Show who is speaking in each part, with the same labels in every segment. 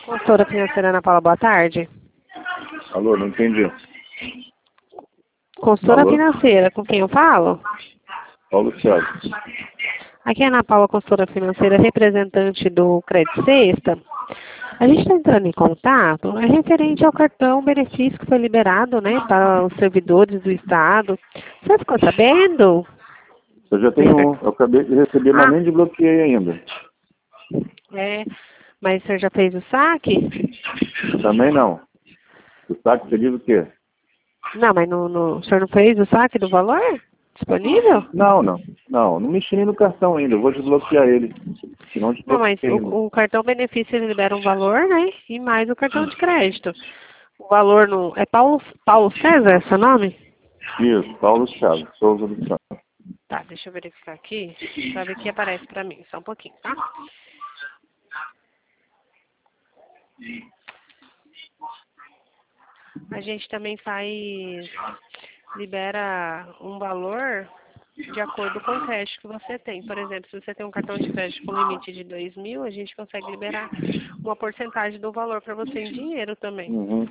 Speaker 1: Consultora financeira Ana Paula, boa tarde.
Speaker 2: Alô, não entendi.
Speaker 1: Consultora
Speaker 2: Alô?
Speaker 1: financeira, com quem eu falo?
Speaker 2: Paulo Thiago.
Speaker 1: Aqui é a Ana Paula, consultora financeira, representante do Crédito Sexta. A gente está entrando em contato, é referente ao cartão benefício que foi liberado, né, para os servidores do Estado. Você ficou sabendo?
Speaker 2: Eu já tenho um. Eu acabei de receber, mas nem desbloqueei ainda.
Speaker 1: Mas você já fez o saque?
Speaker 2: Também não. O saque você diz o quê?
Speaker 1: Não, mas o senhor não fez o saque do valor disponível?
Speaker 2: Não mexi nem no cartão ainda. Eu vou desbloquear ele. Se não
Speaker 1: Não, mas
Speaker 2: desbloqueei ainda.
Speaker 1: o cartão benefício ele libera um valor, né? E mais o cartão de crédito. O valor no. É Paulo César, esse nome?
Speaker 2: Isso, Paulo Thiago, Souza do Santos.
Speaker 1: Tá, deixa eu verificar aqui, pra ver o que aparece pra mim. Só um pouquinho, tá? A gente também libera um valor de acordo com o crédito que você tem. Por exemplo, se você tem um cartão de crédito com limite de 2.000, a gente consegue liberar uma porcentagem do valor para você em dinheiro também.
Speaker 2: Uhum.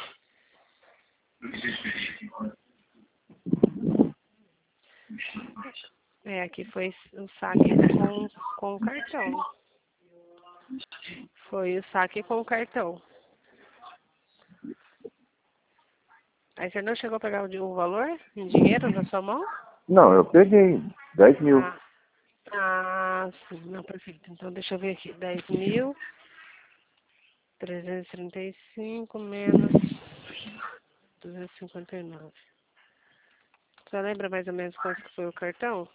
Speaker 1: Aqui foi o saque com o cartão. Foi o saque com o cartão. Aí você não chegou a pegar o valor em dinheiro na sua mão?
Speaker 2: Não, eu peguei 10 mil.
Speaker 1: Sim, não, perfeito. Então deixa eu ver aqui. 10.335 menos 259. Você lembra mais ou menos quanto que foi o cartão?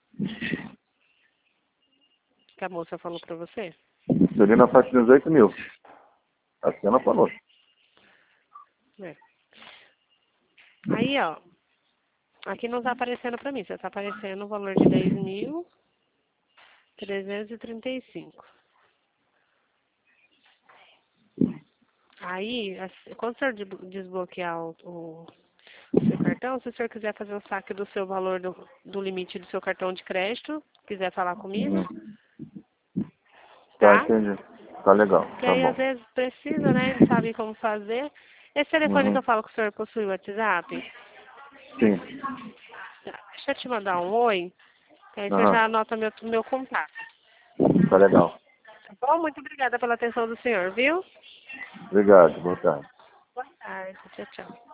Speaker 1: Que a moça falou pra você?
Speaker 2: Eu li na faixa de 18 mil. A cena falou.
Speaker 1: Aí, ó. Aqui não tá aparecendo pra mim. Só tá aparecendo o valor de 10.335. Aí, quando o senhor desbloquear o seu cartão, se o senhor quiser fazer o saque do seu valor do limite do seu cartão de crédito, quiser falar comigo,
Speaker 2: Tá,
Speaker 1: tá?
Speaker 2: entendi. Tá legal.
Speaker 1: Porque
Speaker 2: Tá
Speaker 1: aí às
Speaker 2: bom.
Speaker 1: vezes precisa, né? Não sabe como fazer. Esse telefone que eu falo que o senhor possui o WhatsApp,
Speaker 2: Sim.
Speaker 1: deixa eu te mandar um oi, que aí você
Speaker 2: Aham.
Speaker 1: já anota meu contato.
Speaker 2: Tá legal.
Speaker 1: Tá bom? Muito obrigada pela atenção do senhor, viu?
Speaker 2: Obrigado. Boa tarde.
Speaker 1: Boa tarde. Tchau, tchau.